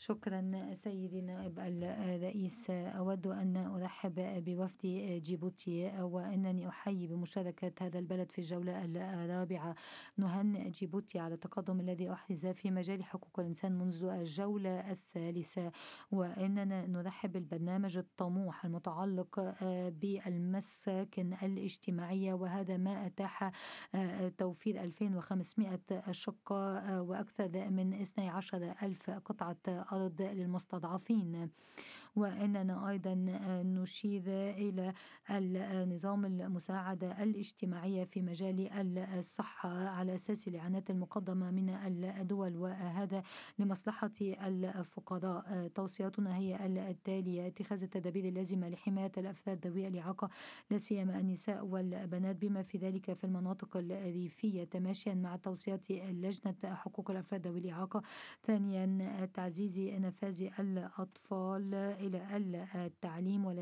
شكرا سيدي نائب الرئيس. أود أن أرحب بوفد جيبوتي وأنني أحيي بمشاركة هذا البلد في الجولة الرابعة. نهنئ جيبوتي على التقدم الذي أحدث في مجال حقوق الإنسان منذ الجولة الثالثة، وأننا نرحب بالبرنامج الطموح المتعلق بالمساكن الاجتماعية، وهذا ما أتاح توفير 2500 شقة وأكثر من 12,000 قطعة أرض للمستضعفين. وأننا أيضا نشير إلى نظام المساعدة الاجتماعية في مجال الصحة على أساس الإعانات المقدمة من الدول، وهذا لمصلحة الفقراء. توصياتنا هي التالية: اتخاذ التدابير اللازمة لحماية الأفراد ذوي الإعاقة، لا سيما النساء والبنات بما في ذلك في المناطق الريفية، تماشيا مع توصيات لجنة حقوق الأفراد ذوي الإعاقة. ثانيا، تعزيز نفاذ الأطفال إلى التعليم